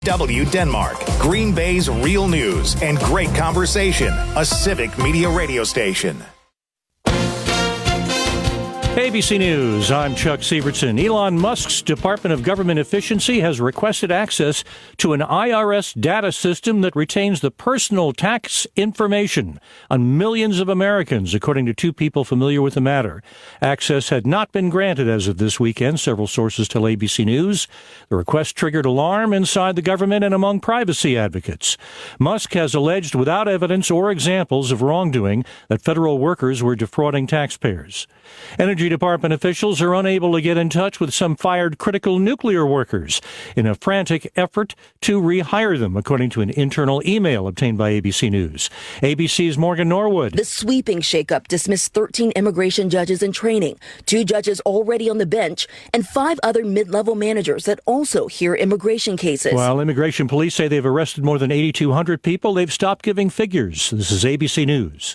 W Denmark, Green Bay's real news and great conversation, a civic media radio station. ABC News, I'm Chuck Sievertson. Elon Musk's Department of Government Efficiency has requested access to an IRS data system that retains the personal tax information on millions of Americans, according to two people familiar with the matter. Access had not been granted as of this weekend, several sources tell ABC News. The request triggered alarm inside the government and among privacy advocates. Musk has alleged without evidence or examples of wrongdoing that federal workers were defrauding taxpayers. Energy Department officials are unable to get in touch with some fired critical nuclear workers in a frantic effort to rehire them, according to an internal email obtained by ABC News. ABC's Morgan Norwood. The sweeping shakeup dismissed 13 immigration judges in training, 2 judges already on the bench, and 5 other mid-level managers that also hear immigration cases. While immigration police say they've arrested more than 8,200 people, they've stopped giving figures. This is ABC News.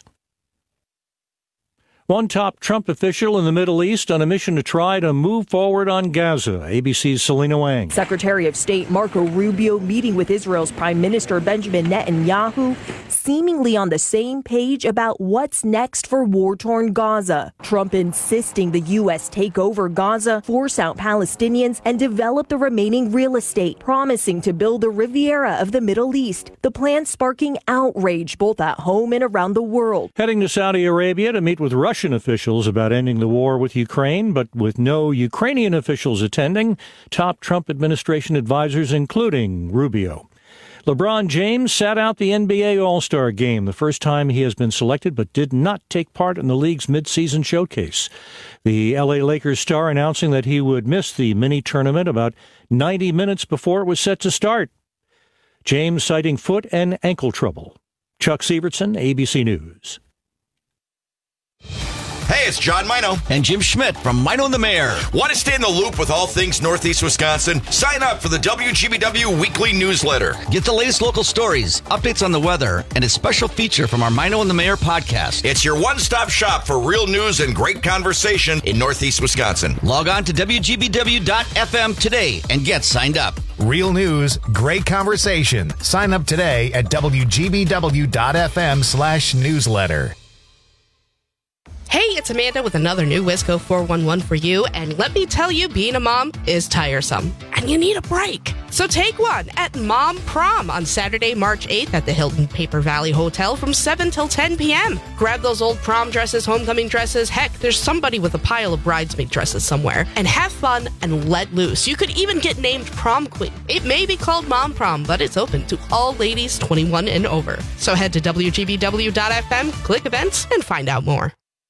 One top Trump official in the Middle East on a mission to try to move forward on Gaza. ABC's Selena Wang. Secretary of State Marco Rubio meeting with Israel's Prime Minister Benjamin Netanyahu, seemingly on the same page about what's next for war-torn Gaza. Trump insisting the U.S. take over Gaza, force out Palestinians, and develop the remaining real estate, promising to build the Riviera of the Middle East. The plan sparking outrage both at home and around the world. Heading to Saudi Arabia to meet with Russian officials about ending the war with Ukraine, but with no Ukrainian officials attending, top Trump administration advisors, including Rubio. LeBron James sat out the NBA All-Star Game, the first time he has been selected, but did not take part in the league's midseason showcase. The LA Lakers star announcing that he would miss the mini-tournament about 90 minutes before it was set to start. James citing foot and ankle trouble. Chuck Sievertson, ABC News. Hey, it's John Mino and Jim Schmidt from Mino and the Mayor. Want to stay in the loop with all things Northeast Wisconsin? Sign up for the WGBW weekly newsletter. Get the latest local stories, updates on the weather, and a special feature from our Mino and the Mayor podcast. It's your one-stop shop for real news and great conversation in Northeast Wisconsin. Log on to WGBW.FM today and get signed up. Real news, great conversation. Sign up today at WGBW.FM/newsletter. Hey, it's Amanda with another new Wisco 411 for you, and let me tell you, being a mom is tiresome, and you need a break. So take one at Mom Prom on Saturday, March 8th at the Hilton Paper Valley Hotel from 7 till 10 p.m. Grab those old prom dresses, homecoming dresses, heck, there's somebody with a pile of bridesmaid dresses somewhere, and have fun and let loose. You could even get named prom queen. It may be called Mom Prom, but it's open to all ladies 21 and over. So head to WGBW.FM, click events, and find out more.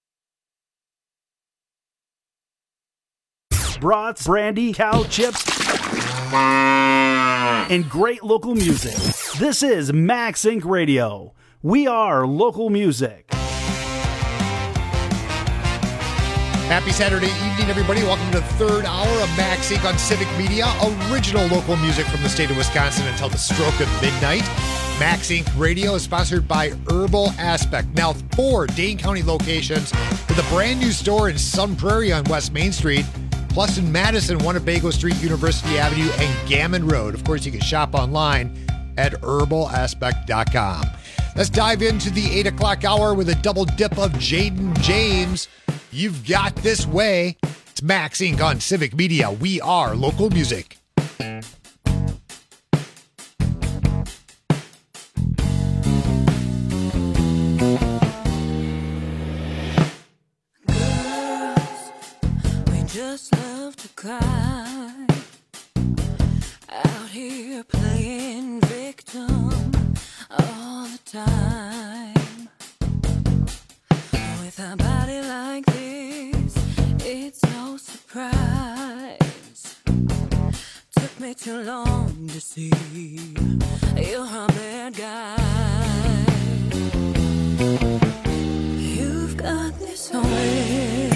Brats, brandy, cow chips, and great local music. This is Max Inc. Radio. We are local music. Happy Saturday evening, everybody. Welcome to the third hour of Max Inc. on Civic Media. Original local music from the state of Wisconsin until the stroke of midnight. Max Inc. Radio is sponsored by Herbal Aspect. Now 4 Dane County locations with a brand new store in Sun Prairie on West Main Street. Plus in Madison, Winnebago Street, University Avenue, and Gammon Road. Of course, you can shop online at herbalaspect.com. Let's dive into the 8 o'clock hour with a double dip of Jaden James. You've got this way. It's Max Inc. on Civic Media. We are local music. Just love to cry out here playing victim all the time. With a body like this, it's no surprise. Took me too long to see you're a bad guy. You've got this way.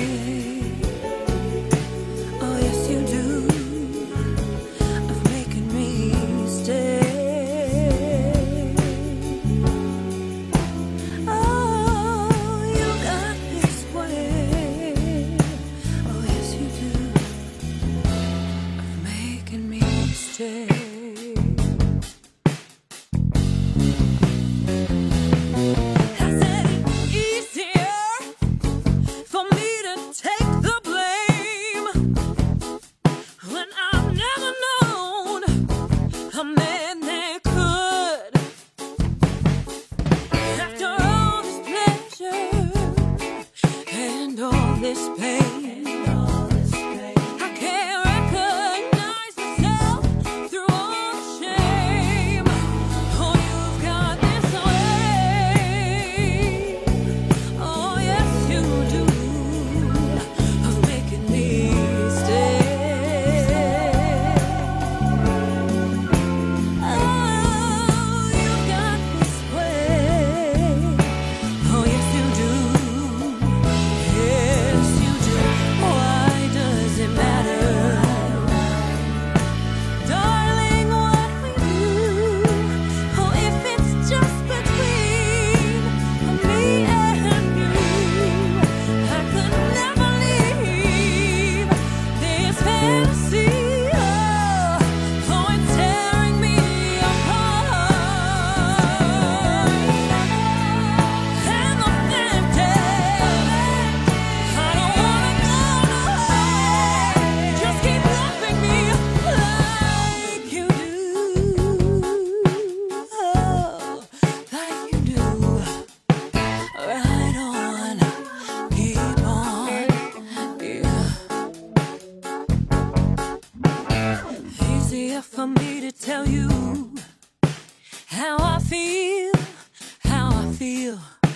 feel how I feel.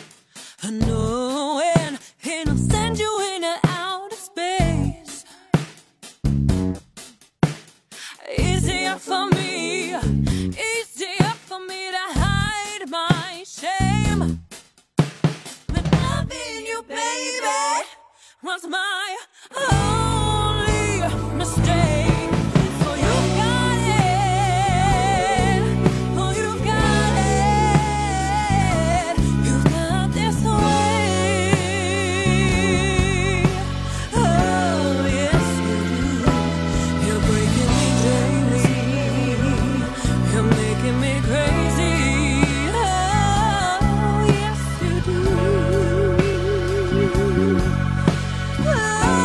Knowing and I'll send you in and out of space. Easier for me to hide my shame. But loving you, baby, was my only mistake. So you got it. Oh, you got it. You got this way. Oh, yes, you do. You're breaking me daily. You're making me crazy. Oh, yes, you do. Oh.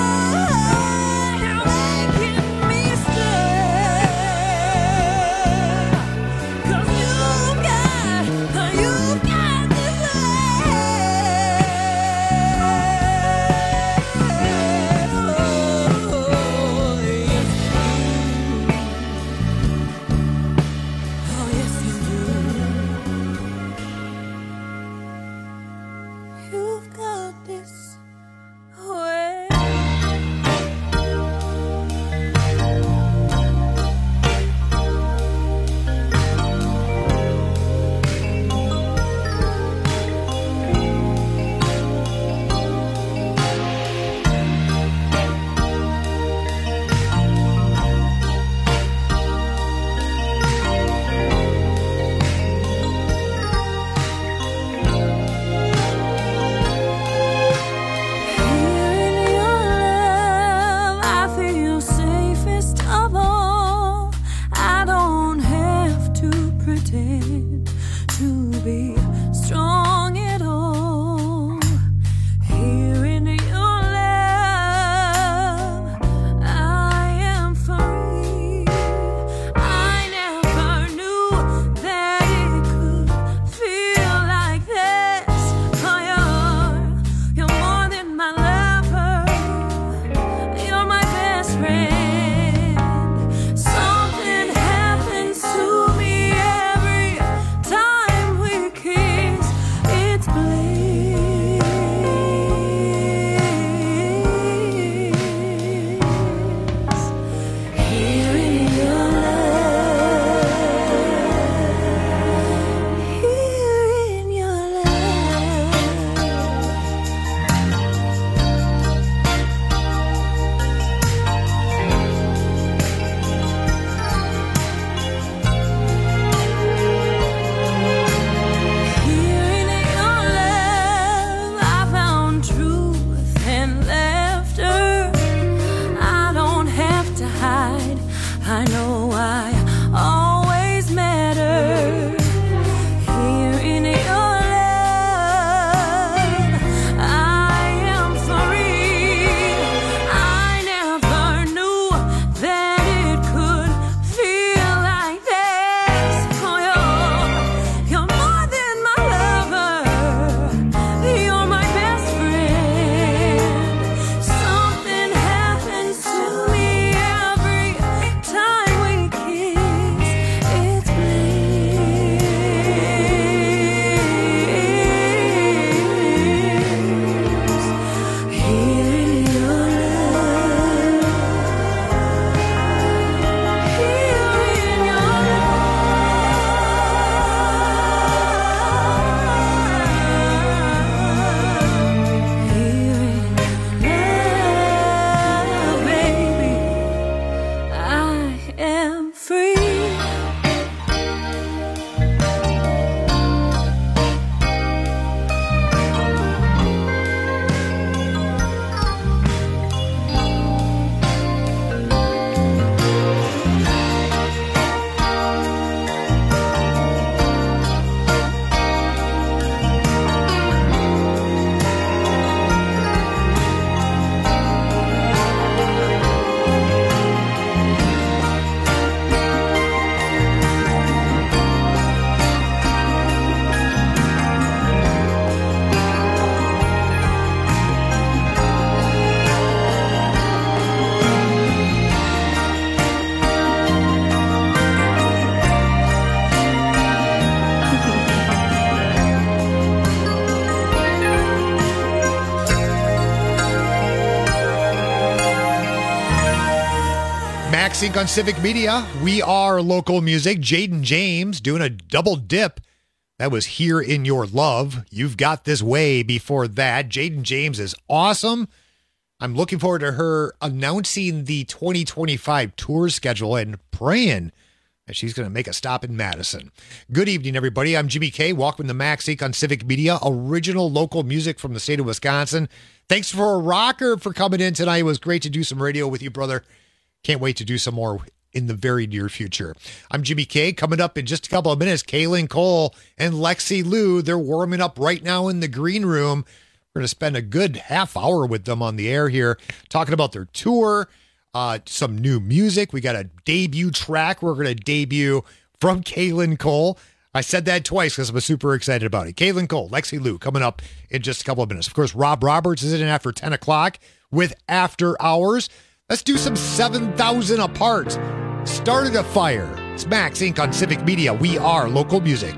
Max Inc. on Civic Media. We are local music. Jaden James doing a double dip. That was Here in Your Love. You've Got This Way before that. Jaden James is awesome. I'm looking forward to her announcing the 2025 tour schedule and praying that she's going to make a stop in Madison. Good evening, everybody. I'm Jimmy K. Welcome to Max Inc. on Civic Media, original local music from the state of Wisconsin. Thanks for a rocker for coming in tonight. It was great to do some radio with you, brother. Can't wait to do some more in the very near future. I'm Jimmy K. Coming up in just a couple of minutes, Kaylin Cole and Lexi Lou. They're warming up right now in the green room. We're going to spend a good half hour with them on the air here, talking about their tour, some new music. We got a debut track we're going to debut from Kaylin Cole. I said that twice because I'm super excited about it. Kaylin Cole, Lexi Lou, coming up in just a couple of minutes. Of course, Rob Roberts is in after 10 o'clock with After Hours. Let's do some 7,000 Apart. Started a Fire. It's Max Inc. on Civic Media. We are local music.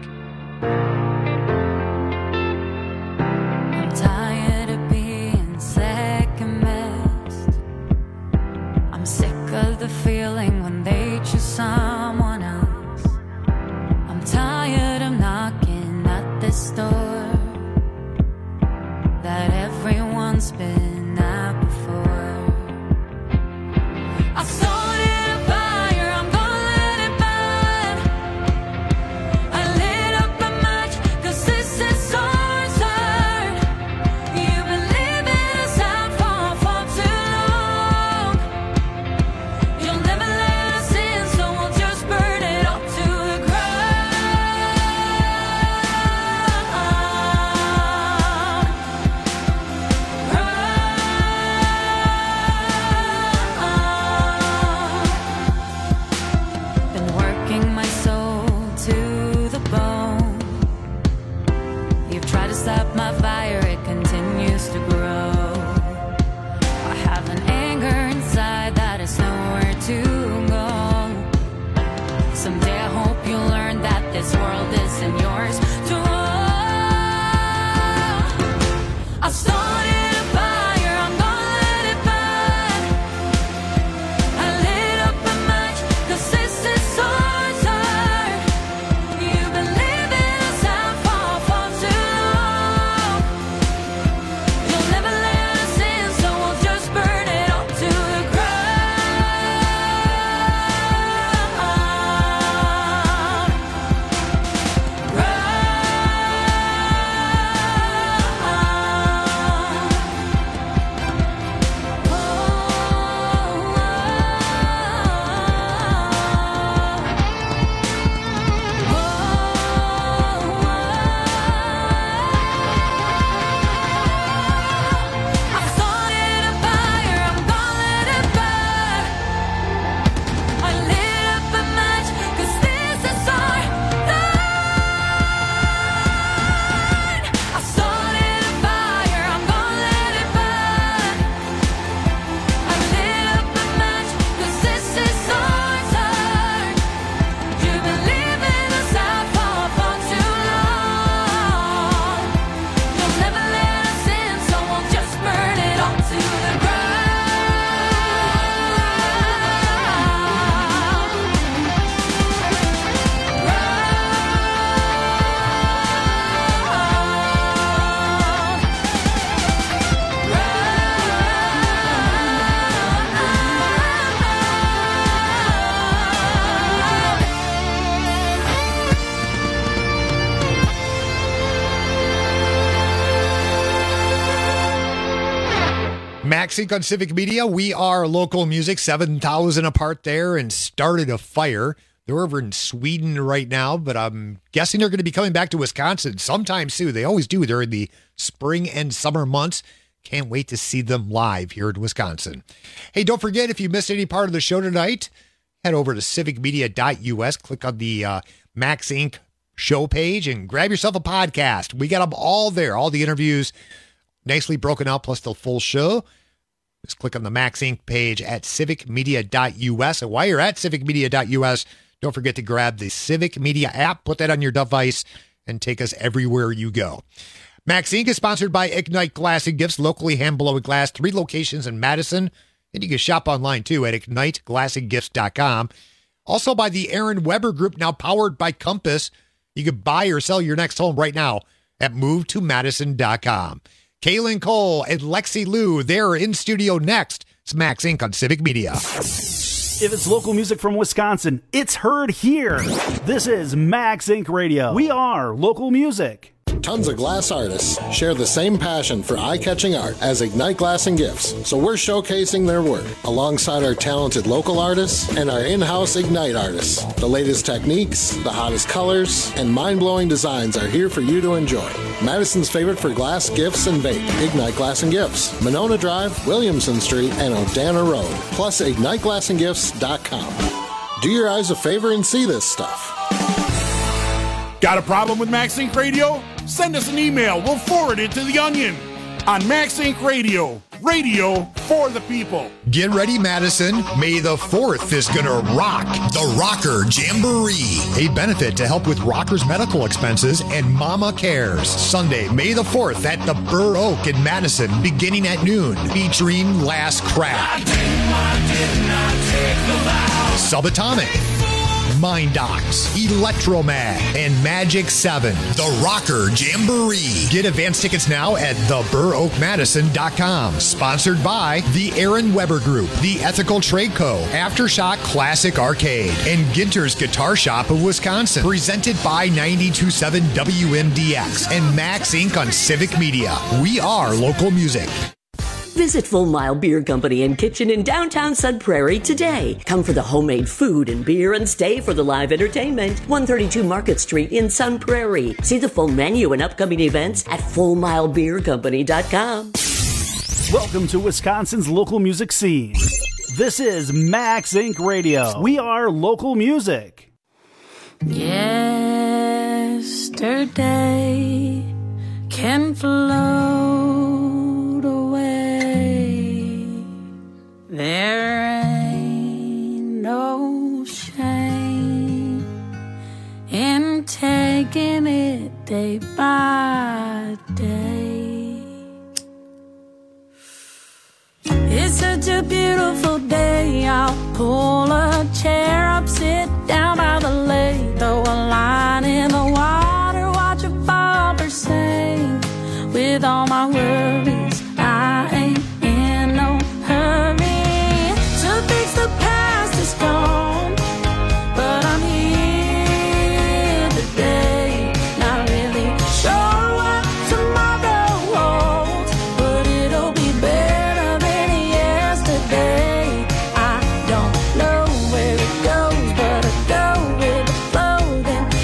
I'm tired of being second best. I'm sick of the feeling when they choose someone else. I'm tired of knocking at this door that everyone's been at before. I started a fire, I'm gonna let it burn. I lit up a match, 'cause this is our turn. You've been leaving us out for too long. You'll never let us in, so we'll just burn it all to the Been working my soul to the bone. You've tried to stop my fire, it continues to grow. I have an anger inside that is nowhere to go. Someday I hope you'll learn that this world isn't yours to own. I started a fire, I'm gonna let it burn. I lit up a match, 'cause this is our turn. You've been leaving us out for too long. You'll never let us in, so we'll just burn it all to the I started a fire, I'm gonna let it burn. I lit up a match, 'cause this is our turn. I started a fire, I'm gonna let it burn. I lit up a match, 'cause this is our turn. You've been leaving us out for too long. You'll never let us in, so we'll just burn it all to the Max Inc. on Civic Media. We are local music. 7,000 Apart there and Started a Fire. They're over in Sweden right now, but I'm guessing they're going to be coming back to Wisconsin sometime soon. They always do during the spring and summer months. Can't wait to see them live here in Wisconsin. Hey, don't forget, if you missed any part of the show tonight, head over to civicmedia.us, click on the Max Inc. show page, and grab yourself a podcast. We got them all there, all the interviews nicely broken out, plus the full show. Just click on the Max Inc. page at civicmedia.us. And while you're at civicmedia.us, don't forget to grab the Civic Media app, put that on your device, and take us everywhere you go. Max Inc. is sponsored by Ignite Glass and Gifts, locally hand-blown glass, 3 locations in Madison And you can shop online, too, at IgniteGlassandGifts.com. Also by the Aaron Weber Group, now powered by Compass. You can buy or sell your next home right now at MoveToMadison.com. Kaylin Cole and Lexi Liu, they're in studio next. It's Max Inc. on Civic Media. If it's local music from Wisconsin, it's heard here. This is Max Inc. Radio. We are local music. Tons of glass artists share the same passion for eye-catching art as Ignite Glass and Gifts, so we're showcasing their work alongside our talented local artists and our in-house Ignite artists. The latest techniques, the hottest colors, and mind-blowing designs are here for you to enjoy. Madison's favorite for glass, gifts, and vape, Ignite Glass and Gifts, Monona Drive, Williamson Street, and Odana Road, plus IgniteGlassandGifts.com. Do your eyes a favor and see this stuff. Got a problem with Max Inc. Radio? Send us an email. We'll forward it to The Onion on Max Inc. Radio. Radio for the people. Get ready, Madison. May the 4th is going to rock the Rocker Jamboree, a benefit to help with rockers' medical expenses and Mama Cares. Sunday, May the 4th at the Burr Oak in Madison, beginning at noon, featuring Last Crack, Subatomic, Mind Docs, Electromag, and Magic 7. The Rocker Jamboree. Get advance tickets now at theburroakmadison.com. Sponsored by the Aaron Weber Group, The Ethical Trade Co., Aftershock Classic Arcade, and Ginter's Guitar Shop of Wisconsin. Presented by 92.7 WMDX and Max Inc. on Civic Media. We are local music. Visit Full Mile Beer Company and Kitchen in downtown Sun Prairie today. Come for the homemade food and beer and stay for the live entertainment. 132 Market Street in Sun Prairie. See the full menu and upcoming events at FullMileBeerCompany.com. Welcome to Wisconsin's local music scene. This is Max Inc. Radio. We are local music. Yesterday can float away. There ain't no shame in taking it day by day. It's such a beautiful day. I'll pull a chair up, sit down by the lake, throw a line in the water, watch a bobber sing. With all my worries, I ain't in no hurry to fix the past is gone, but I'm here today, not really sure what tomorrow holds, but it'll be better than yesterday. I don't know where it goes, but I go with the flow, then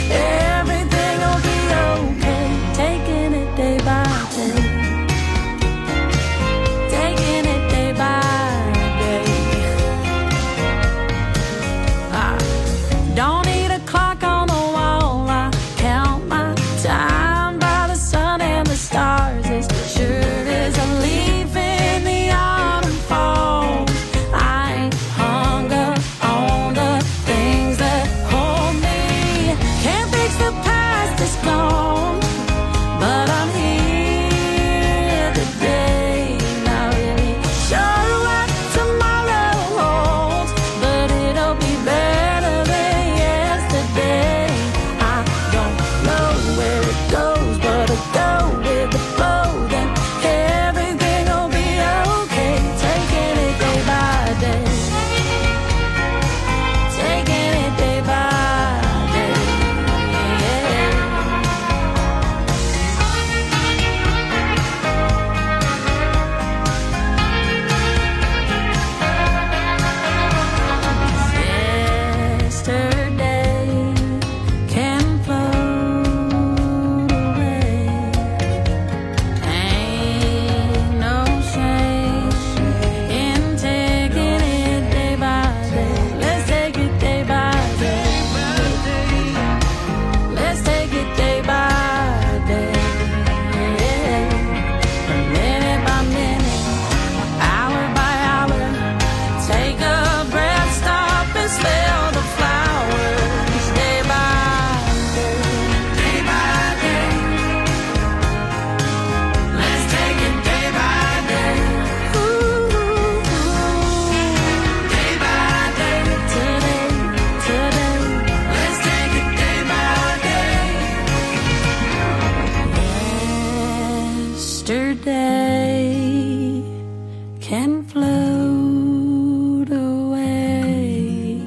day can float away.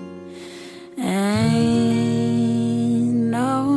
Ain't no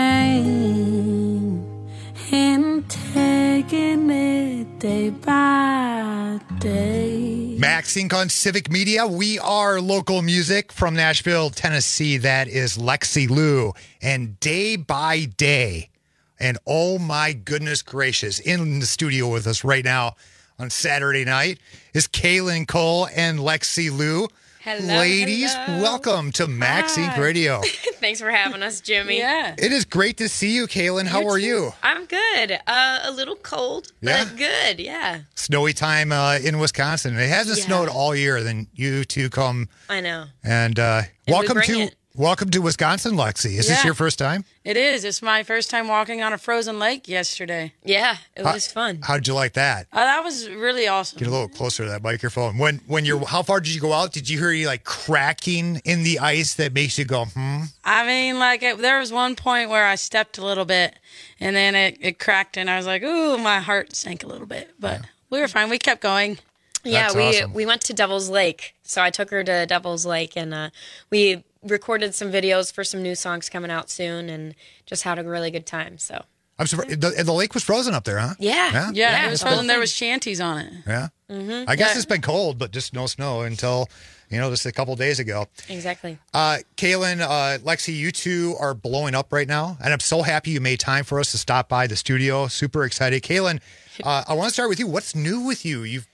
shame in taking it day by day. Max Inc. on Civic Media. We are local music from Nashville, Tennessee. That is Lexi Lou and Day by Day. And oh my goodness gracious, in the studio with us right now on Saturday night is Kaylin Cole and Lexi Lou. Hello, ladies, hello. welcome to Max Inc. Radio. Thanks for having us, Jimmy. Yeah. It is great to see you, Kaylin. How are you? I'm good. A little cold, Yeah? but good. Yeah. Snowy time in Wisconsin. It hasn't Yeah. snowed all year. Then you two come I know. and we welcome bring to it. welcome to Wisconsin, Lexi. Is this Yeah. your first time? It is. It's my first time walking on a frozen lake yesterday. Yeah, it was fun. How'd you like that? That was really awesome. Get a little closer to that microphone. When you're, how far did you go out? Did you hear you like cracking in the ice that makes you go, I mean, like, there was one point where I stepped a little bit, and then it cracked, and I was like, ooh, my heart sank a little bit. But we were fine. We kept going. Yeah, That's awesome. we went to Devil's Lake. So I took her to Devil's Lake, and we recorded some videos for some new songs coming out soon, and just had a really good time. So I'm surprised. The lake was frozen up there, huh? yeah, Yeah, it was frozen. There was shanties on it. Yeah. Mm-hmm. I guess it's been cold, but just no snow until, just a couple days ago. Exactly. Kaylin, Lexi, you two are blowing up right now, and I'm so happy you made time for us to stop by the studio. Super excited. Kaylin, I want to start with you. What's new with you? You've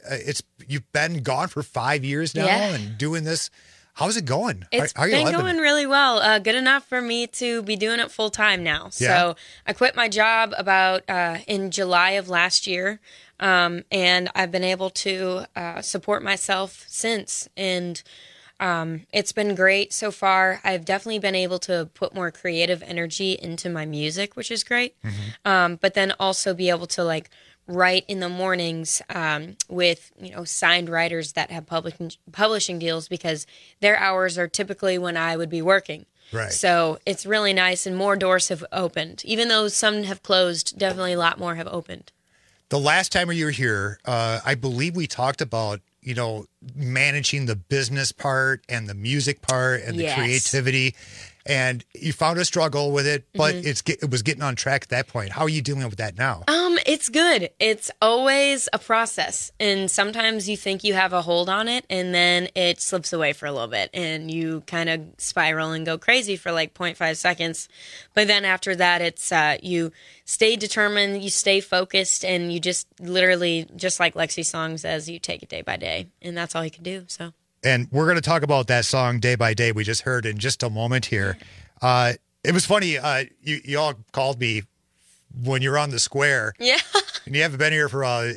been gone for 5 years now and doing this. How's it going? It's How are you been living? going really well. Good enough for me to be doing it full time now. Yeah. So I quit my job about in July of last year, and I've been able to support myself since. And it's been great so far. I've definitely been able to put more creative energy into my music, which is great. But then also be able to write in the mornings with signed writers that have publishing deals, because their hours are typically when I would be working. Right. So it's really nice, and more doors have opened. Even though some have closed, definitely a lot more have opened. The last time you were here, I believe we talked about, managing the business part and the music part and the Yes. creativity. And you found a struggle with it, but it was getting on track at that point. How are you dealing with that now? It's good. It's always a process. And sometimes you think you have a hold on it, and then it slips away for a little bit, and you kind of spiral and go crazy for 0.5 seconds. But then after that, it's you stay determined, you stay focused, and you just literally, just like Lexi's song says, you take it day by day. And that's all you can do. So. And we're going to talk about that song Day by Day we just heard in just a moment here. It was funny. You all called me when you're on the square. Yeah. And you haven't been here for Well,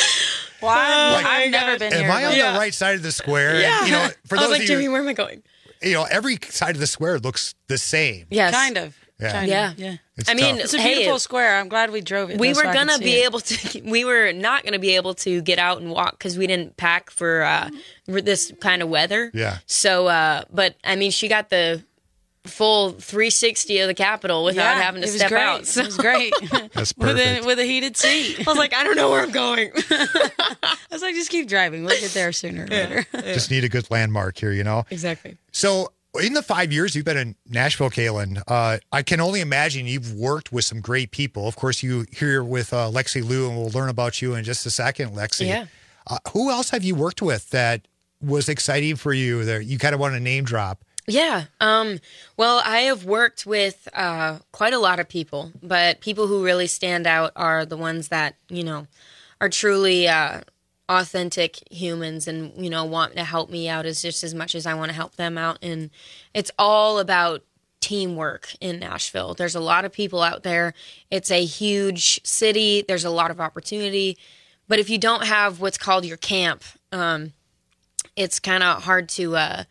I've never been here. Am I on the right side of the square? Yeah. And, for I those was like, of you, Jimmy, where am I going? Every side of the square looks the same. Yes. Kind of. Yeah. Kind of, Yeah. yeah. It's I mean, tough. It's a hey, beautiful square. I'm glad we drove it. we though, so were I could gonna see be it. able to. We were not gonna be able to get out and walk because we didn't pack for this kind of weather. Yeah. So, but I mean, she got the full 360 of the Capitol without having to it was step great. out. So It was great. That's with perfect. with a heated seat. I was like, I don't know where I'm going. I was like, just keep driving. We'll get there sooner or later. Just need a good landmark here, Exactly. So in the 5 years you've been in Nashville, Kaylin, I can only imagine you've worked with some great people. Of course, you here with Lexi Lou, and we'll learn about you in just a second, Lexi. Yeah. Who else have you worked with that was exciting for you that you kind of want to name drop? Yeah. Well, I have worked with quite a lot of people, but people who really stand out are the ones that, are truly authentic humans and, want to help me out just as much as I want to help them out. And it's all about teamwork in Nashville. There's a lot of people out there. It's a huge city. There's a lot of opportunity. But if you don't have what's called your camp, it's kind of hard to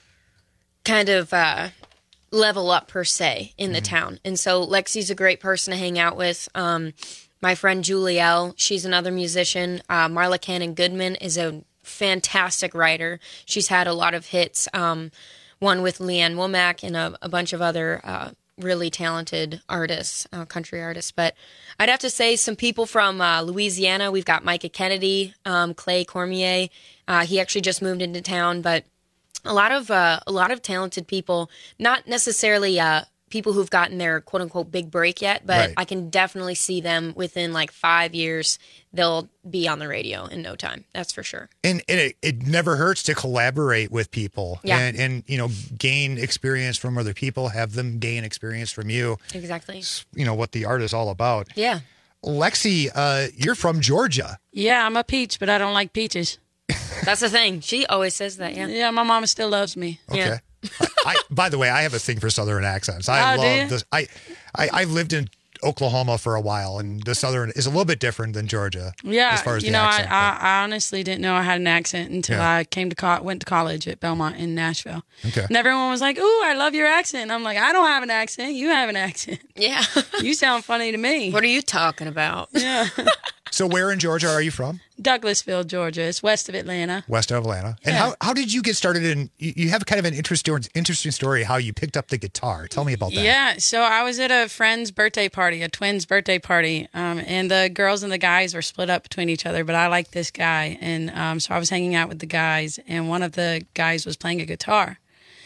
level up per se in the town. And so Lexi's a great person to hang out with. My friend Julielle, she's another musician. Marla Cannon Goodman is a fantastic writer. She's had a lot of hits, one with Leanne Womack and a bunch of other really talented artists, country artists. But I'd have to say some people from Louisiana. We've got Micah Kennedy, Clay Cormier. He actually just moved into town, but a lot of talented people, not necessarily people who've gotten their quote unquote big break yet, but I can definitely see them within like 5 years. They'll be on the radio in no time. That's for sure. And it never hurts to collaborate with people and gain experience from other people, have them gain experience from you. Exactly. It's, what the art is all about. Yeah. Lexi, you're from Georgia. Yeah, I'm a peach, but I don't like peaches. That's the thing. She always says that, yeah. Yeah, my mama still loves me. Okay. Yeah. By the way, I have a thing for Southern accents. I love this. I lived in Oklahoma for a while, and the Southern is a little bit different than Georgia. Yeah, as far as the accent. I honestly didn't know I had an accent until I went to college at Belmont in Nashville. Okay. And everyone was like, "Ooh, I love your accent." And I'm like, "I don't have an accent. You have an accent. Yeah. You sound funny to me." What are you talking about? Yeah. So where in Georgia are you from? Douglasville, Georgia. It's west of Atlanta. West of Atlanta. And how did you get started in, you have kind of an interesting story how you picked up the guitar. Tell me about that. Yeah, so I was at a friend's birthday party, a twin's birthday party, and the girls and the guys were split up between each other, but I liked this guy, and so I was hanging out with the guys, and one of the guys was playing a guitar.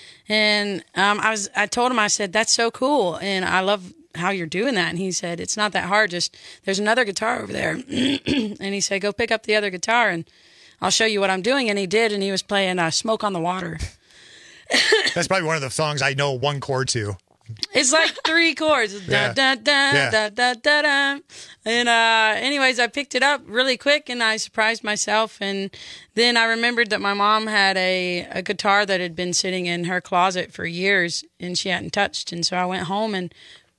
And I told him, I said, "That's so cool, and I love how you're doing that." And he said, "It's not that hard. Just there's another guitar over there." And he said, "Go pick up the other guitar and I'll show you what I'm doing." And he did. And he was playing Smoke on the Water. That's probably one of the songs I know one chord to. It's like 3 chords. Da, da, da, da, da, da, da. And anyways, I picked it up really quick and I surprised myself. And then I remembered that my mom had a guitar that had been sitting in her closet for years and she hadn't touched. And so I went home and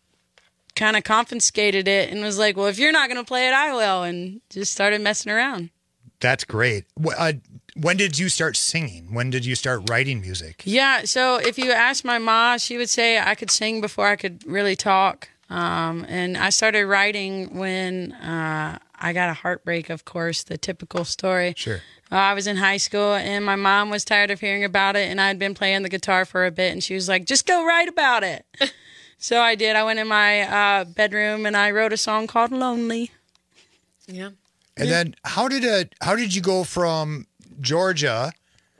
kind of confiscated it and was like, "Well, if you're not going to play it, I will," and just started messing around. That's great. When did you start singing? When did you start writing music? Yeah, so if you ask my ma, she would say I could sing before I could really talk. And I started writing when I got a heartbreak, of course, the typical story. Sure. I was in high school, and my mom was tired of hearing about it, and I'd been playing the guitar for a bit, and she was like, "Just go write about it." So I did. I went in my bedroom and I wrote a song called "Lonely." Yeah. And then how did you go from Georgia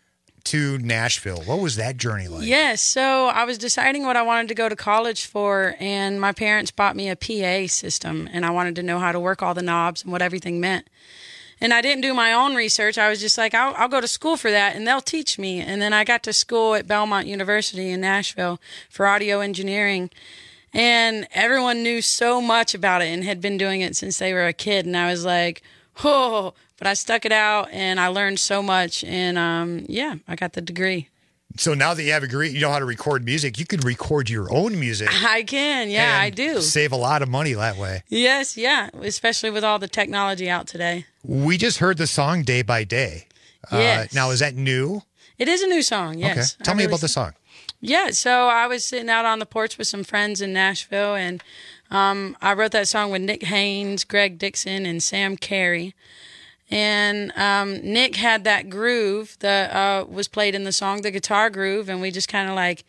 to Nashville? What was that journey like? Yes. So I was deciding what I wanted to go to college for, and my parents bought me a PA system, and I wanted to know how to work all the knobs and what everything meant. And I didn't do my own research. I was just like, I'll go to school for that, and they'll teach me. And then I got to school at Belmont University in Nashville for audio engineering. And everyone knew so much about it and had been doing it since they were a kid. And I was like, oh, but I stuck it out, and I learned so much. And, I got the degree. So now that you have a degree, you know how to record music, you can record your own music. I can, yeah, I do. Save a lot of money that way. Yes, yeah, especially with all the technology out today. We just heard the song Day by Day. Yes. Now, is that new? It is a new song, yes. Okay. Tell me about the song. Yeah, so I was sitting out on the porch with some friends in Nashville, and I wrote that song with Nick Haynes, Greg Dixon, and Sam Carey. And Nick had that groove that was played in the song, the guitar groove, and we just kind of like,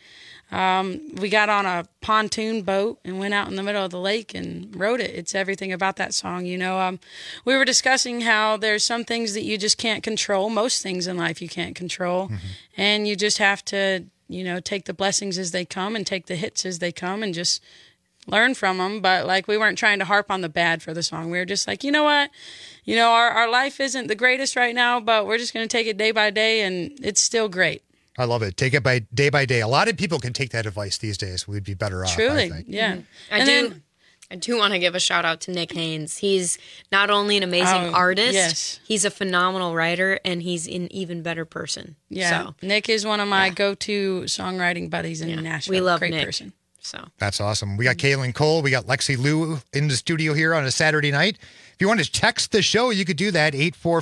we got on a pontoon boat and went out in the middle of the lake and wrote it. It's everything about that song, you know. We were discussing how there's some things that you just can't control. Most things in life you can't control. Mm-hmm. And you just have to, you know, take the blessings as they come and take the hits as they come and just learn from them. But like, we weren't trying to harp on the bad for the song. We were just like, you know what? You know, our life isn't the greatest right now, but we're just going to take it day by day, and it's still great. I love it. Take it by day. A lot of people can take that advice these days. We'd be better off, Truly, I think. Yeah. Mm-hmm. I do want to give a shout out to Nick Haynes. He's not only an amazing artist, yes. He's a phenomenal writer, and he's an even better person. Yeah. So, Nick is one of my go-to songwriting buddies in Nashville. We love Great Nick. person. So that's awesome. We got Kaylin Cole. We got Lexi Lou in the studio here on a Saturday night. If you want to text the show, you could do that,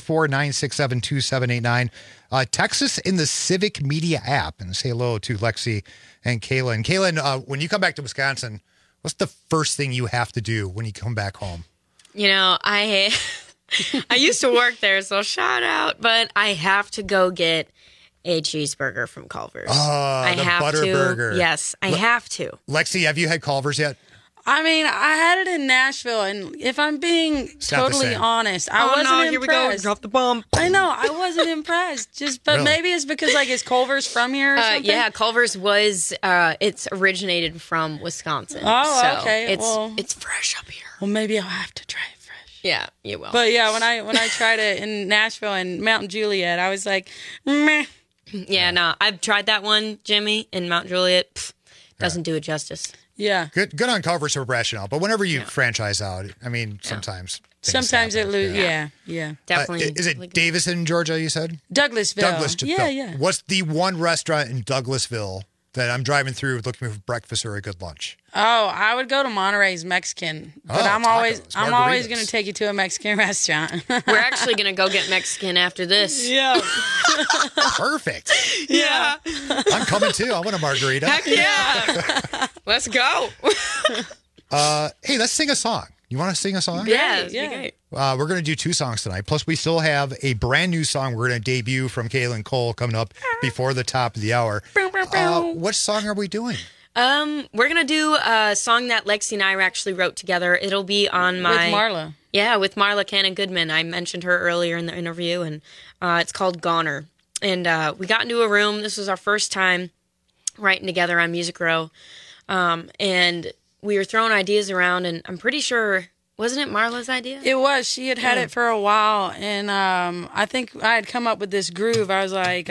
844-967-2789. Text us in the Civic Media app and say hello to Lexi and Kaylin. Kaylin, when you come back to Wisconsin, what's the first thing you have to do when you come back home? You know, I used to work there, so shout out, but I have to go get a cheeseburger from Culver's. Oh, the butter burger. Yes, I have to. Lexi, have you had Culver's yet? I mean, I had it in Nashville, and if I'm being totally honest, I wasn't impressed. Here we go. Drop the bomb. I know, I wasn't impressed. But Really? Maybe it's because is Culver's from here or something? Yeah, Culver's was. It's originated from Wisconsin. Oh, so okay. It's fresh up here. Well, maybe I'll have to try it fresh. Yeah, you will. But yeah, when I tried it in Nashville and Mount Juliet, I was like, meh. Yeah, no, I've tried that one, Jimmy, in Mount Juliet. Doesn't do it justice. Yeah. Good on Culver's for rationale, but whenever you franchise out, I mean, sometimes. Sometimes it loses. Yeah. Definitely. Is it Davison, Georgia, you said? Douglasville. Yeah. What's the one restaurant in Douglasville that I'm driving through looking for breakfast or a good lunch? Oh, I would go to Monterey's Mexican, but I'm always going to take you to a Mexican restaurant. We're actually going to go get Mexican after this. Yeah. Perfect. Yeah. I'm coming too. I want a margarita. Heck yeah. Let's go. Hey, let's sing a song. You want to sing a song? Yeah. We're going to do 2 songs tonight. Plus, we still have a brand new song we're going to debut from Kaylin Cole coming up before the top of the hour. What song are we doing? We're going to do a song that Lexi and I actually wrote together. It'll be on my... With Marla. Yeah, with Marla Cannon-Goodman. I mentioned her earlier in the interview, and it's called Goner. And we got into a room. This was our first time writing together on Music Row. And we were throwing ideas around, and I'm pretty sure... Wasn't it Marla's idea? It was. She had it for a while, and I think I had come up with this groove. I was like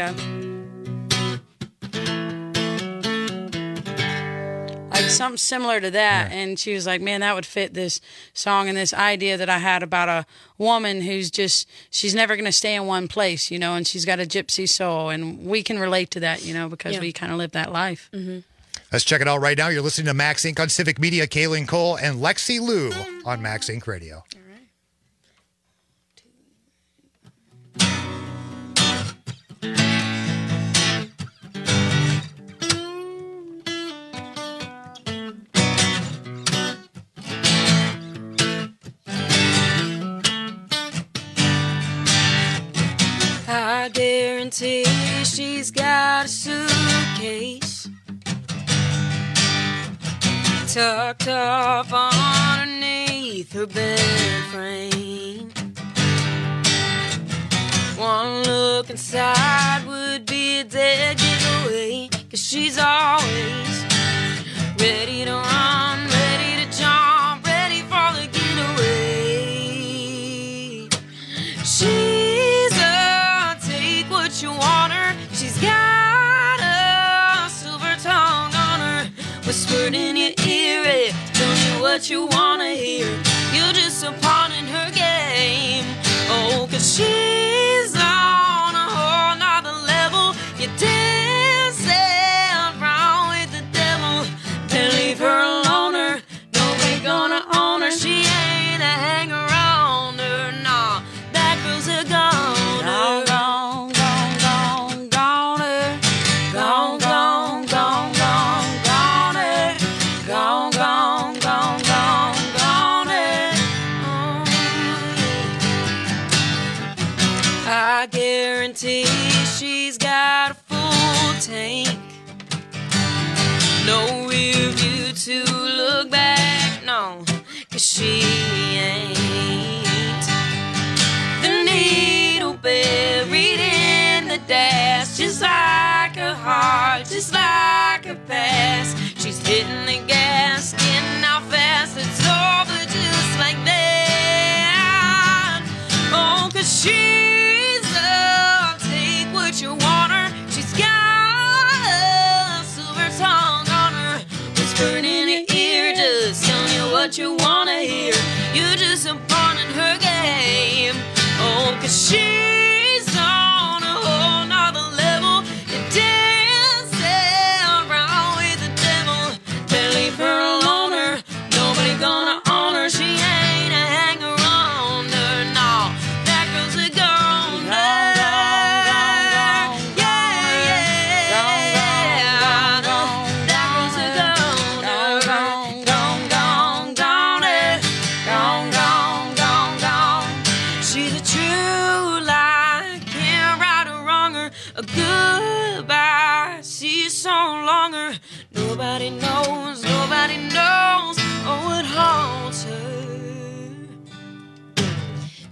something similar to that, and she was like, man, that would fit this song and this idea that I had about a woman who's she's never going to stay in one place, and she's got a gypsy soul, and we can relate to that, because we kind of live that life. Mm-hmm. Let's check it out right now. You're listening to Max Inc. on Civic Media. Kaylin Cole and Lexi Lou on Max Inc. Radio. I guarantee she's got a suitcase tucked up underneath her bed frame. One look inside would be a dead giveaway, 'cause she's always ready to run, ready to jump, ready for the getaway. She's a take what you want her. She's got a silver tongue on her, whispered in your ear, tell you what you wanna hear. You're just a pawn in her game. Oh, 'cause she's on a whole nother level. You're dancing around with the devil. Then leave her alone, her. Nobody gonna own her. She ain't a hang around her. Nah, that girl's a goner. Gone, gone, gone, goner. Gone, gone, gone, gone, goner. Gone, gone, gone, gone, goner. I guarantee she's got a full tank. No rear view to look back, no, 'cause she ain't. The needle buried in the dash, just like her heart, just like her past. She's hitting the gas, getting out fast, it's over just like that. Oh, 'cause she's a take what you want her. She's got a silver tongue on her, whispered in your ear, just telling you what you wanna hear. You're just a pawn in her game. Oh, 'cause she's on a whole nother level. You're dancing around with the devil. Then leave her alone, her. Nobody gonna own her. She ain't a hang around her. No, that girl's a goner. Yeah. That girl's a goner. Gone, gone, gone,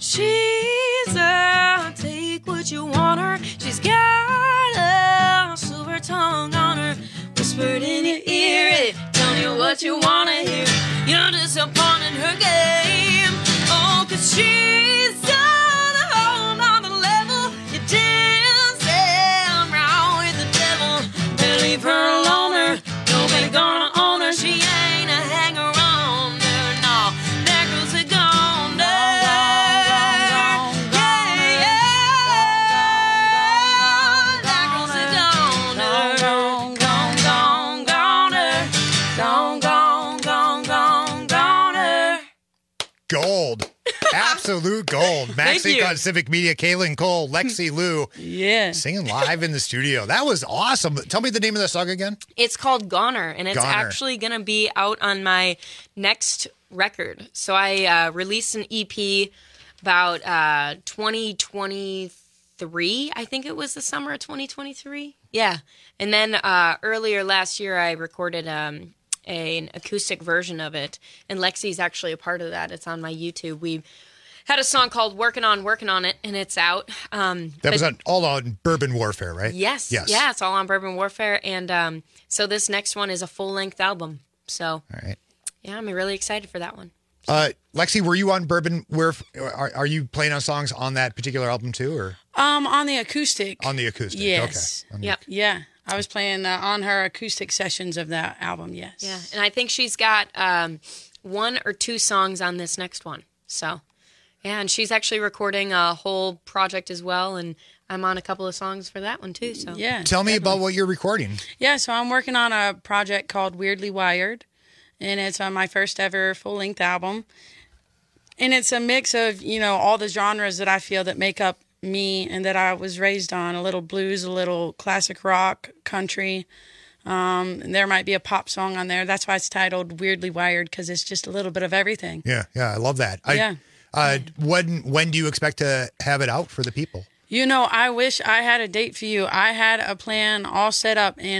she's a take what you want her. She's got a silver tongue on her, whispered in your ear, telling you what you want to hear. You're disappointing her game. Oh, 'cause she's on a whole nother level. You're dancing around with the devil. Better leave her alone, her. Nobody gonna own her. She ain't a hanger-on-er, no. There goes a goner. Gold. Absolute gold. Thank Maxink you. on Civic Media, Kaylin Cole, Lexi Lou. Yeah. Singing live in the studio. That was awesome. Tell me the name of the song again. It's called Goner, and it's Goner. actually going to be out on my next record. So I released an EP about 2023. I think it was the summer of 2023. Yeah. And then earlier last year, I recorded an acoustic version of it, and Lexi's actually a part of that. It's on my YouTube. We had a song called Working on It, and it's out. That was all on Bourbon Warfare, right? Yes. Yeah, it's all on Bourbon Warfare, and so this next one is a full-length album. So, all right. Yeah, I'm really excited for that one. Lexi, were you on Bourbon Warfare? Are you playing on songs on that particular album too, or On the acoustic. on the acoustic? Yes. Okay. Yep. Yeah. I was playing on her acoustic sessions of that album, yes. Yeah, and I think she's got 1 or 2 songs on this next one. So, yeah, and she's actually recording a whole project as well, and I'm on a couple of songs for that one too. So, yeah. Tell me about what you're recording. Yeah, so I'm working on a project called Weirdly Wired, and it's on my first ever full-length album. And it's a mix of, all the genres that I feel that make up me and that I was raised on, a little blues, a little classic rock, country. And there might be a pop song on there. That's why it's titled Weirdly Wired, because it's just a little bit of everything. Yeah, I love that. Yeah. When do you expect to have it out for the people? I wish I had a date for you. I had a plan all set up in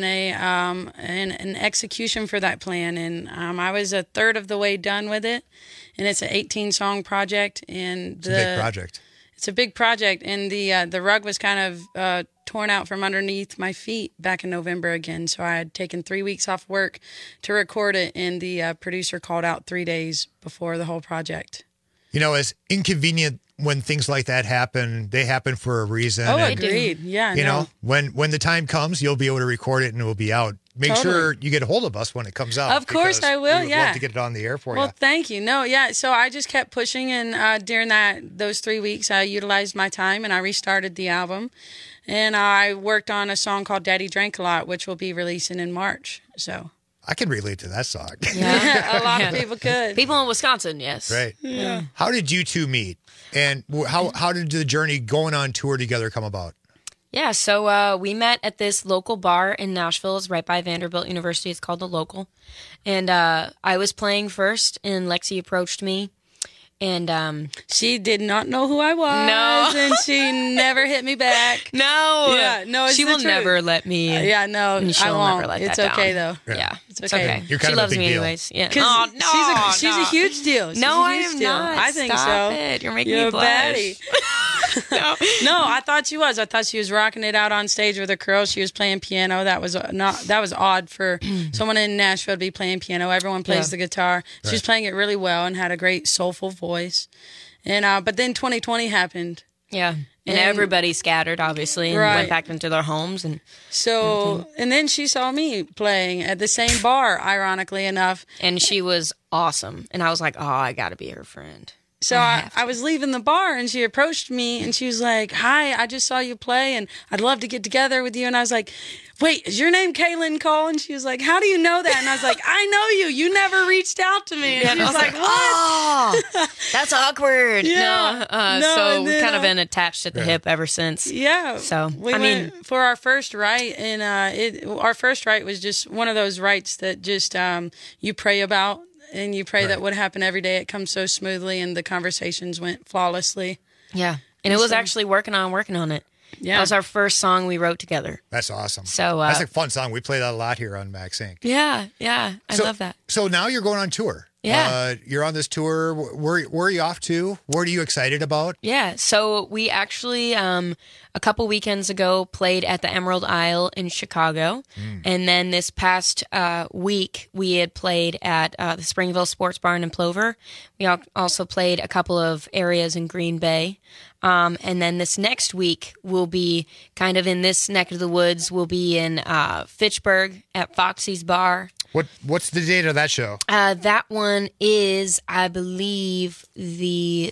an execution for that plan, and I was a third of the way done with it. And it's an 18-song project, and It's a big project. It's a big project, and the rug was kind of torn out from underneath my feet back in November again. So I had taken 3 weeks off work to record it, and the producer called out 3 days before the whole project. As inconvenient when things like that happen, they happen for a reason. Oh, and, agreed. Yeah, when the time comes, you'll be able to record it and it will be out. Make sure you get a hold of us when it comes out. Of course I will, we would love to get it on the air for you. Well, thank you. No, yeah. So I just kept pushing, and during those 3 weeks, I utilized my time and I restarted the album. And I worked on a song called Daddy Drank a Lot, which will be releasing in March. So I can relate to that song. Yeah, a lot of people could. People in Wisconsin, yes. Right. Yeah. How did you two meet? And how did the journey going on tour together come about? Yeah, so we met at this local bar in Nashville. It's right by Vanderbilt University. It's called The Local. And I was playing first, and Lexi approached me. And she did not know who I was. No. And she never hit me back. No. Yeah, no, it's she the will truth. never let me. Yeah, no, she'll I won't. never let It's that okay, down. though. Yeah. It's okay. You're kind she of a loves big me deal. anyways. Yeah. 'Cause Oh, no, she's a huge deal. She's No, a I huge am deal. not. I think Stop so. it. You're making You're me a blush. baddie. No, I thought she was. I thought she was rocking it out on stage with her curls. She was playing piano. That was odd for someone in Nashville to be playing piano. Everyone plays the guitar. She was playing it really well and had a great soulful voice. And but then 2020 happened. Yeah. And everybody scattered, obviously, and went back into their homes. And and then she saw me playing at the same bar, ironically enough. And she was awesome. And I was like, oh, I got to be her friend. So I was leaving the bar, and she approached me, and she was like, hi, I just saw you play, and I'd love to get together with you. And I was like, wait, is your name Kaylin Cole? And she was like, how do you know that? And I was like, I know you. You never reached out to me. And she was like, what? Oh, that's awkward. Yeah. So we've kind of been attached at the hip ever since. Yeah. So, we went for our first rite, and our first rite was just one of those rites that just you pray about. And you pray that would happen every day. It comes so smoothly, and the conversations went flawlessly. Yeah. And it was actually working on it. Yeah. That was our first song we wrote together. That's awesome. So that's a fun song. We play that a lot here on Maxink. Yeah. I love that. So now you're going on tour. Yeah. You're on this tour. Where are you off to? What are you excited about? Yeah, so we actually, a couple weekends ago, played at the Emerald Isle in Chicago. And then this past week, we had played at the Springville Sports Barn in Plover. We also played a couple of areas in Green Bay. And then this next week, we'll be kind of in this neck of the woods. We'll be in Fitchburg at Foxy's Bar. What's the date of that show? That one is, I believe, the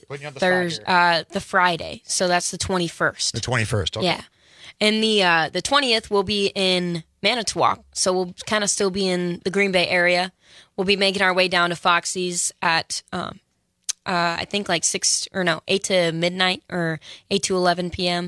Friday. So that's the 21st. The 21st. Okay. Yeah, and the 20th will be in Manitowoc. So we'll kind of still be in the Green Bay area. We'll be making our way down to Foxy's at I think like 8 to midnight or 8 to 11 p.m.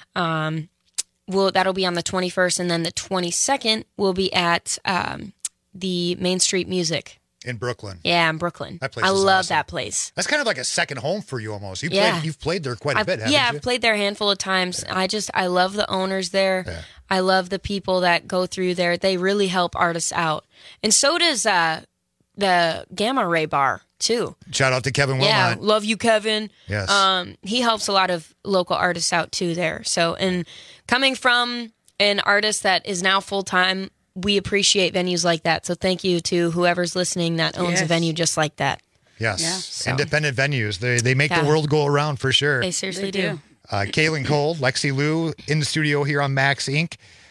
That'll be on the 21st, and then the 22nd will be at the Main Street Music in Brooklyn. Yeah, in Brooklyn. That place I is love awesome. that place. That's kind of like a second home for you almost. You've played there quite a bit, haven't you? I've played there a handful of times. Yeah. I love the owners there. Yeah. I love the people that go through there. They really help artists out. And so does the Gamma Ray Bar too. Shout out to Kevin Wilmot. Yeah, love you, Kevin. Yes. He helps a lot of local artists out too there. So, and coming from an artist that is now full-time, we appreciate venues like that. So thank you to whoever's listening that owns a venue just like that. Yes. Yeah, so. Independent venues. They make the world go around for sure. They seriously do. Kaylin Cole, Lexi Lou in the studio here on Max Inc.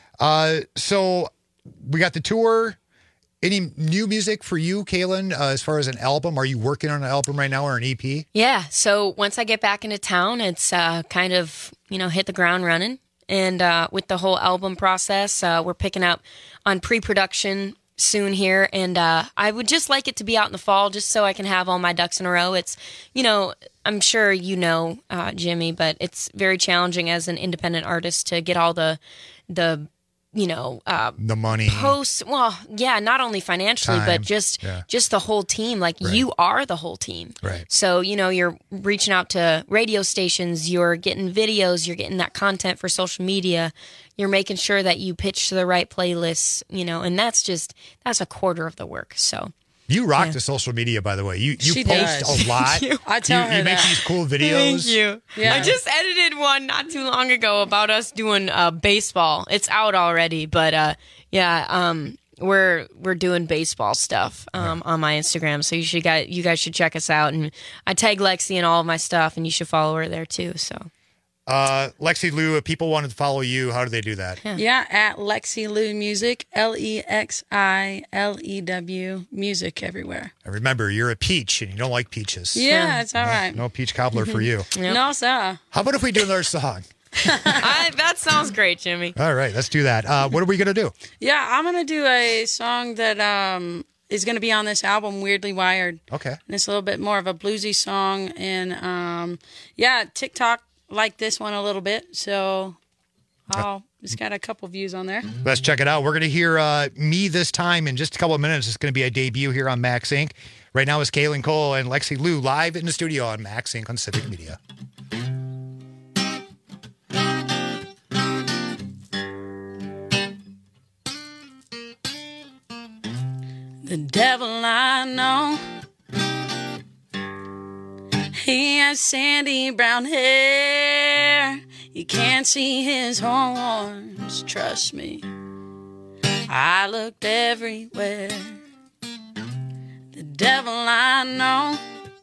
So we got the tour. Any new music for you, Kaylin, as far as an album? Are you working on an album right now or an EP? Yeah. So once I get back into town, it's kind of, hit the ground running. And with the whole album process, we're picking up on pre-production soon here. And I would just like it to be out in the fall just so I can have all my ducks in a row. It's, I'm sure Jimmy, but it's very challenging as an independent artist to get all the money posts. Well, yeah, not only financially, time, but just the whole team. Like you are the whole team. Right. So, you're reaching out to radio stations, you're getting videos, you're getting that content for social media. You're making sure that you pitch to the right playlists, and that's a quarter of the work. So you rock the social media, by the way. You post a lot. I tell her you make these cool videos. Thank you. Yeah. I just edited one not too long ago about us doing baseball. It's out already, but we're doing baseball stuff on my Instagram. So you guys should check us out. And I tag Lexi in all of my stuff, and you should follow her there too. So. Lexi Lou, if people wanted to follow you, how do they do that? Yeah, at Lexi Lou Music, LEXILEW Music everywhere. And remember, you're a peach and you don't like peaches. Yeah, it's all right. No peach cobbler for you. Yep. No, sir. How about if we do another song? That sounds great, Jimmy. All right, let's do that. What are we going to do? Yeah, I'm going to do a song that is going to be on this album, Weirdly Wired. Okay. And it's a little bit more of a bluesy song. And TikTok like this one a little bit, so it's got a couple views on there. Let's check it out. We're going to hear Me This Time in just a couple of minutes. It's going to be a debut here on Max Inc. Right now is Kaylin Cole and Lexi Lou live in the studio on Max Inc. on Civic Media. The devil I know, he has sandy brown hair. You can't see his horns, trust me. I looked everywhere. The devil I know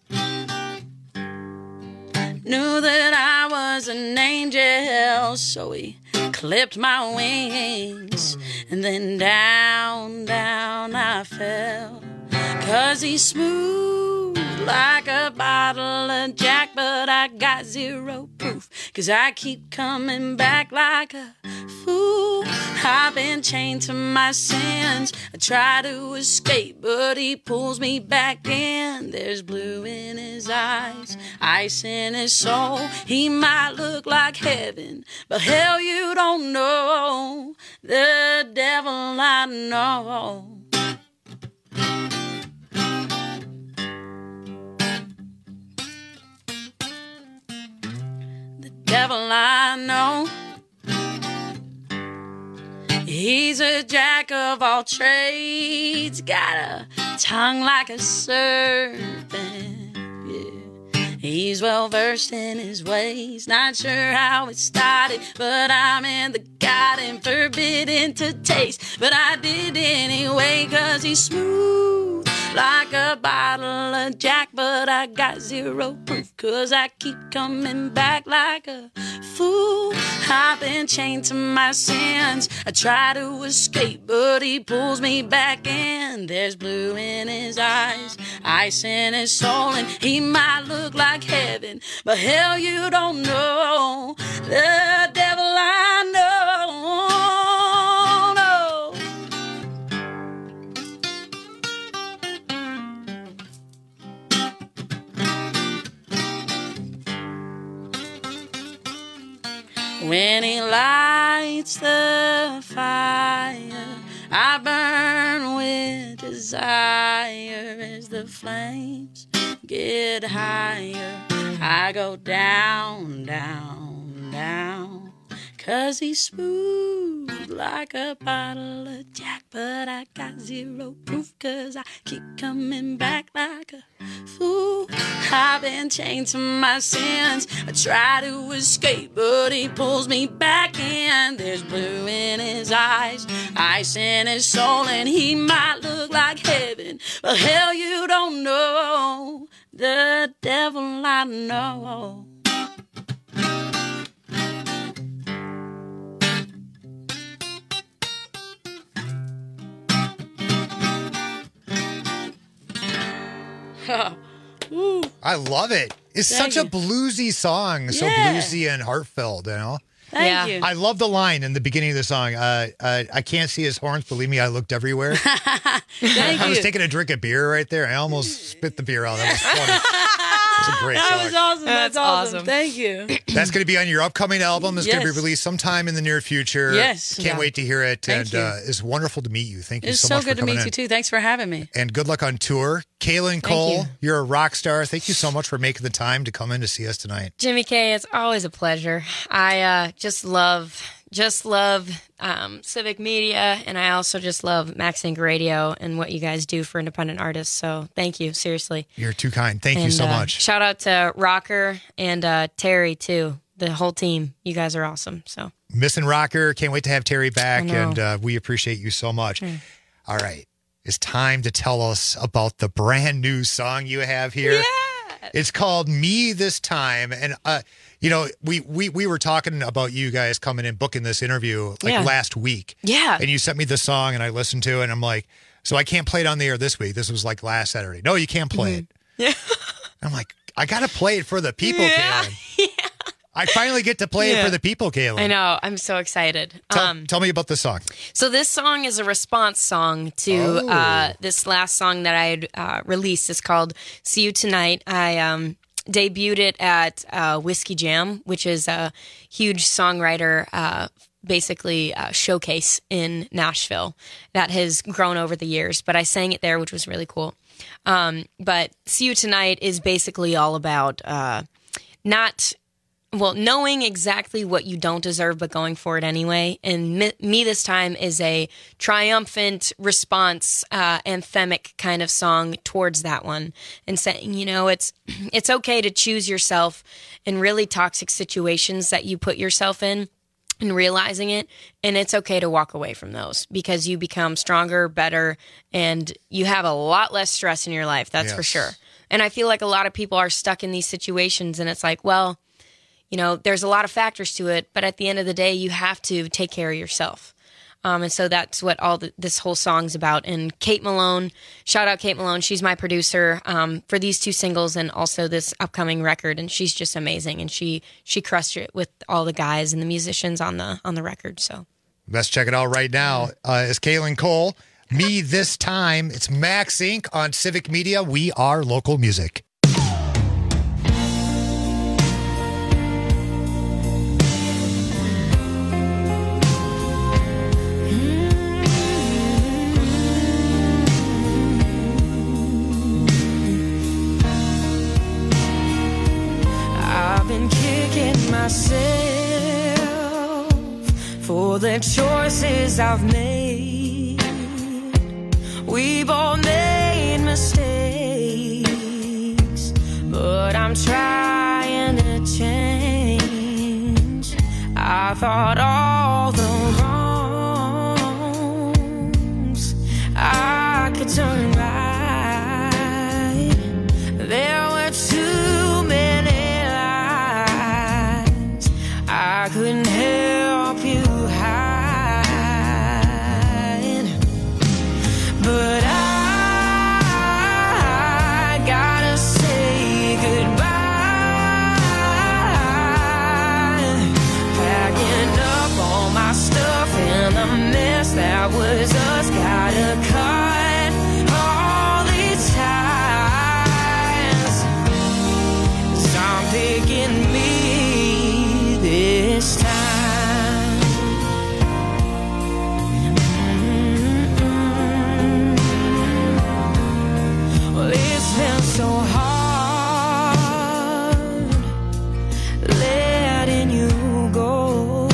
knew that I was an angel, so he clipped my wings, and then down, down I fell. 'Cause he's smooth like a bottle of Jack, but I got zero proof, 'cause I keep coming back like a fool. I've been chained to my sins. I try to escape, but he pulls me back in. There's blue in his eyes, ice in his soul. He might look like heaven, but hell, you don't know the devil I know. Devil I know, he's a jack of all trades, got a tongue like a serpent. Yeah. He's well versed in his ways. Not sure how it started, but I'm in the garden, forbidden to taste. But I did anyway, 'cause he's smooth like a bottle of Jack. But I got zero proof, 'cause I keep coming back like a fool. I've been chained to my sins. I try to escape, but he pulls me back in. There's blue in his eyes, ice in his soul, and he might look like heaven, but hell, you don't know the devil I know. When he lights the fire, I burn with desire. As the flames get higher, I go down, down, down. 'Cause he's smooth like a bottle of Jack. But I got zero proof, 'cause I keep coming back like a fool. I've been chained to my sins. I try to escape, but he pulls me back in. There's blue in his eyes, ice in his soul, and he might look like heaven, but hell, you don't know the devil I know. I love it. It's such a bluesy song, so bluesy and heartfelt, you know? Thank you. I love the line in the beginning of the song. I can't see his horns. Believe me, I looked everywhere. I was taking a drink of beer right there. I almost spit the beer out. That was funny. It's a great song. That was awesome. That's awesome. Thank you. That's going to be on your upcoming album. It's going to be released sometime in the near future. Yes. Can't wait to hear it. Thank you. It's wonderful to meet you. Thank you It's so much so good for to coming meet in. you, too. Thanks for having me. And good luck on tour. Kaylin Cole, you're a rock star. Thank you so much for making the time to come in to see us tonight. Jimmy K, it's always a pleasure. I just love Civic Media, and I also just love Max Inc. Radio and what you guys do for independent artists. So thank you, seriously. You're too kind. Thank you so much. Shout out to Rocker and Terry, too. The whole team. You guys are awesome. So Missing Rocker. Can't wait to have Terry back, and we appreciate you so much. All right. It's time to tell us about the brand new song you have here. Yeah. It's called Me This Time. And, you know, we were talking about you guys coming in, booking this interview last week. Yeah. And you sent me the song and I listened to it and I'm like, so I can't play it on the air this week. This was like last Saturday. No, you can't play it. Yeah. I'm like, I got to play it for the people, Kaylin. Yeah. I finally get to play it for the people, Kaylin. I know. I'm so excited. Tell me about the song. So this song is a response song to this last song that I had released. It's called See You Tonight. I debuted it at Whiskey Jam, which is a huge songwriter basically showcase in Nashville that has grown over the years. But I sang it there, which was really cool. But See You Tonight is basically all about knowing exactly what you don't deserve, but going for it anyway. And Me This Time is a triumphant response, anthemic kind of song towards that one. And saying, you know, it's okay to choose yourself in really toxic situations that you put yourself in and realizing it. And it's okay to walk away from those because you become stronger, better, and you have a lot less stress in your life. That's for sure. And I feel like a lot of people are stuck in these situations and it's like, well, you know, there's a lot of factors to it, but at the end of the day, you have to take care of yourself. And so that's what this whole song's about. And Kate Malone, shout out Kate Malone. She's my producer for these two singles and also this upcoming record. And she's just amazing. And she crushed it with all the guys and the musicians on the record. So let's check it out right now. It's Kaylin Cole. Me This Time. It's Max Inc. on Civic Media. We are local music. Myself for the choices I've made. We both made I'm trying to change. I thought all the wrongs I could turn right. There were too many lies I couldn't help you hide. But I gotta say goodbye. Packing up all my stuff and the mess that was us. Gotta cut all these ties. 'Cause I'm picking me this time. Well, it's been so hard letting you go,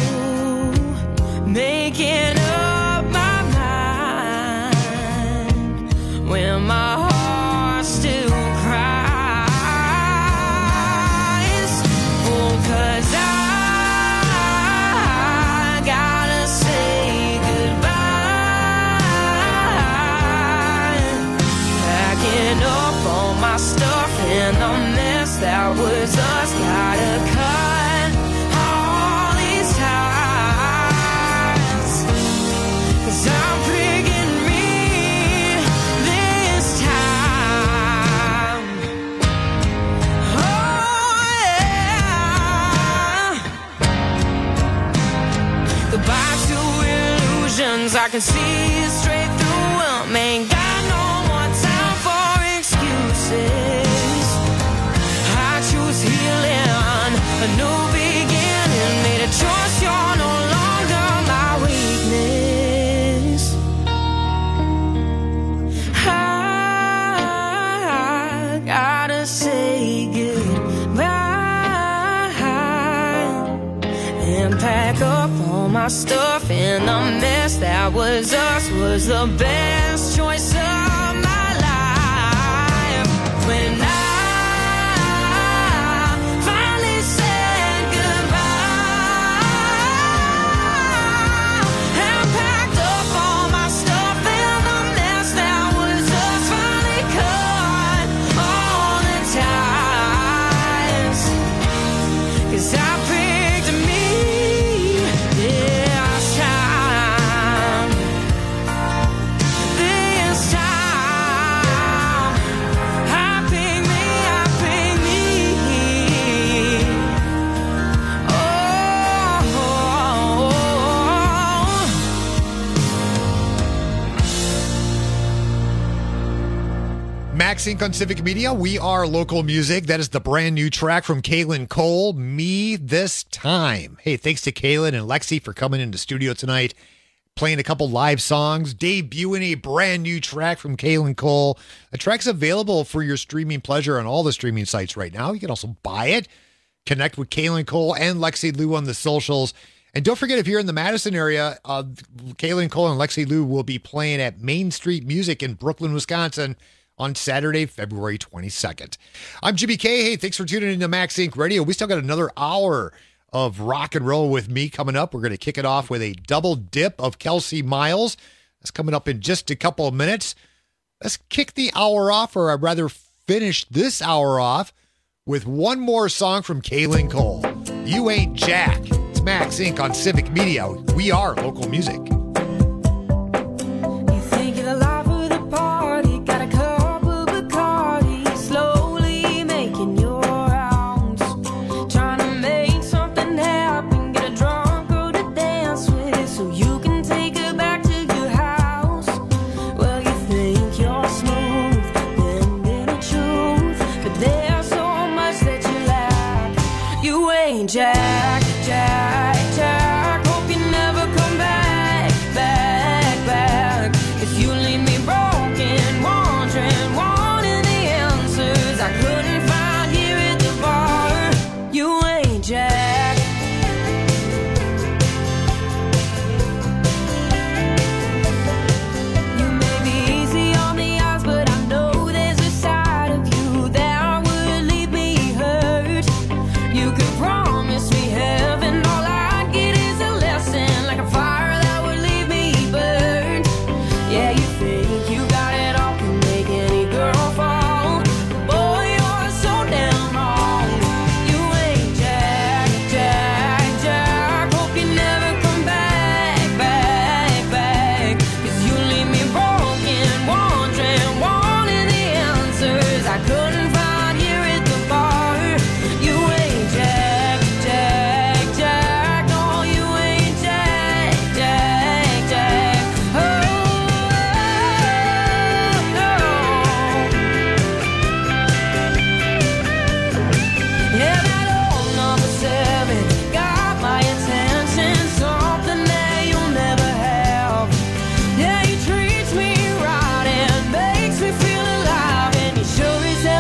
making up my mind when my heart still cries. Oh, 'cause I gotta say goodbye. Packing up all my stuff and the mess that was us. Gotta cut all these ties. 'Cause I'm picking me this time. Oh yeah. Goodbye to illusions. I can see straight through them. Ain't got no more time for excuses. I choose healing, a new beginning. Made a choice, you're no longer my weakness. I gotta say goodbye and pack up all my stuff, and the mess that was us was the best choice of my life. When I finally said goodbye and packed up all my stuff, and the mess that was us finally cut all the ties. 'Cause I picked me this time. This time I picked me, I picked me. Oh, Max Inc. on Civic Media. We are local music. That is the brand new track from Kaylin Cole, Me This Time. Hey, thanks to Kaylin and Lexi for coming into studio tonight, playing a couple live songs, debuting a brand new track from Kaylin Cole. The track's available for your streaming pleasure on all the streaming sites right now. You can also buy it. Connect with Kaylin Cole and Lexi Lou on the socials. And don't forget, if you're in the Madison area, Kaylin Cole and Lexi Lou will be playing at Main Street Music in Brooklyn, Wisconsin on Saturday, February 22nd. I'm Jimmy K. Hey, thanks for tuning into Max Inc. Radio. We still got another hour of rock and roll with me coming up. We're going to kick it off with a double dip of Kelsey Miles. That's coming up in just a couple of minutes. Let's kick the hour off, or I'd rather finish this hour off with one more song from Kaylin Cole. You Ain't Jack. It's Max Inc. on Civic Media. We are local music. You think you're the life of the party, got a cup of Bacardi, slowly making your rounds, trying to make something happen, get a drunk girl to dance with, so you can take her back to your house. Well, you think you're smooth, then the truth, but there's so much that you lack. You ain't Jack, Jack, Jack. Hope you never come back, back, back. 'Cause you leave me broken, wandering, wanting the answers I couldn't find here at the bar. You ain't Jack. You may be easy on the eyes, but I know there's a side of you that would leave me hurt.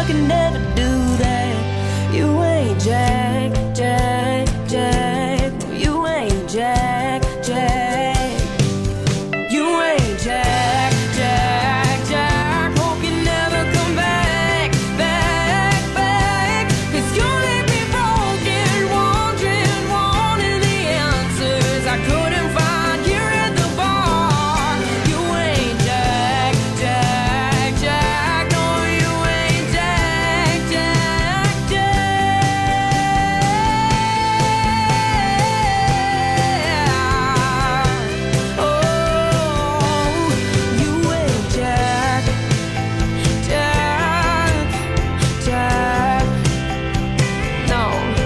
can never do that. You ain't Jack, Jack, Jack. You ain't Jack, Jack. You ain't Jack, Jack, Jack. Hope you never come back, back, back. 'Cause you leave me broken, wondering, wanting the answers I couldn't find here at the bar. You ain't Jack, Jack, Jack. No, you ain't Jack, Jack, Jack. Oh, you ain't Jack, Jack, Jack. No.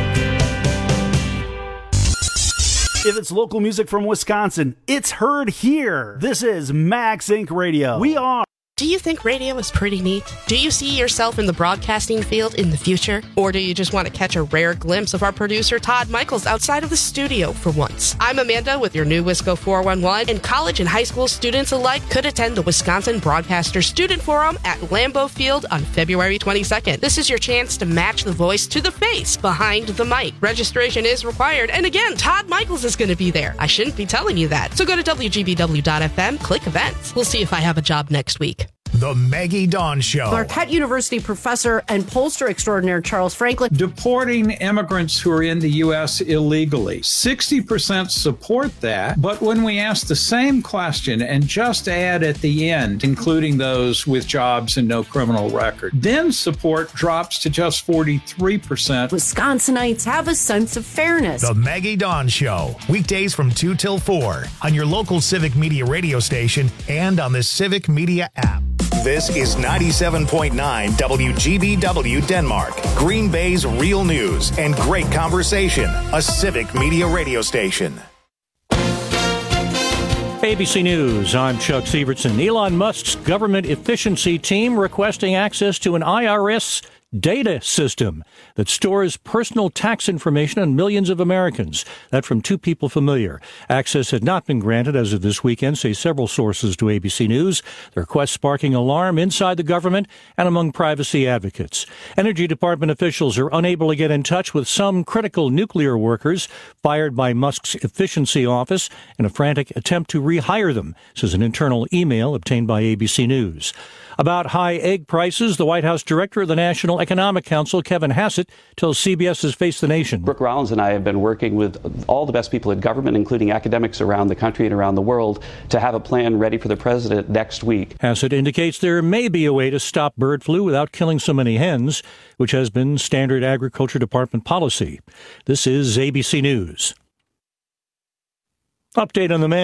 If it's local music from Wisconsin, it's heard here. This is Max Inc. Radio. We are. Do you think radio is pretty neat? Do you see yourself in the broadcasting field in the future? Or do you just want to catch a rare glimpse of our producer, Todd Michaels, outside of the studio for once? I'm Amanda with your new Wisco 411, and college and high school students alike could attend the Wisconsin Broadcaster Student Forum at Lambeau Field on February 22nd. This is your chance to match the voice to the face behind the mic. Registration is required, and again, Todd Michaels is going to be there. I shouldn't be telling you that. So go to WGBW.FM, click events. We'll see if I have a job next week. The Maggie Dawn Show. Marquette University professor and pollster extraordinaire Charles Franklin. Deporting immigrants who are in the U.S. illegally. 60% support that, but when we ask the same question and just add at the end, including those with jobs and no criminal record, then support drops to just 43%. Wisconsinites have a sense of fairness. The Maggie Dawn Show. Weekdays from 2 till 4 on your local Civic Media radio station and on the Civic Media app. This is 97.9 WGBW Denmark, Green Bay's real news and great conversation, a Civic Media radio station. ABC News, I'm Chuck Sievertson. Elon Musk's government efficiency team requesting access to an IRS data system that stores personal tax information on millions of Americans. That from two people familiar. Access had not been granted as of this weekend, say several sources to ABC News. The request sparking alarm inside the government and among privacy advocates. Energy Department officials are unable to get in touch with some critical nuclear workers fired by Musk's efficiency office in a frantic attempt to rehire them, says an internal email obtained by ABC News. About high egg prices, the White House director of the National Economic Council, Kevin Hassett, tells CBS's Face the Nation. Brooke Rollins and I have been working with all the best people in government, including academics around the country and around the world, to have a plan ready for the president next week. Hassett indicates there may be a way to stop bird flu without killing so many hens, which has been standard Agriculture Department policy. This is ABC News. Update on the man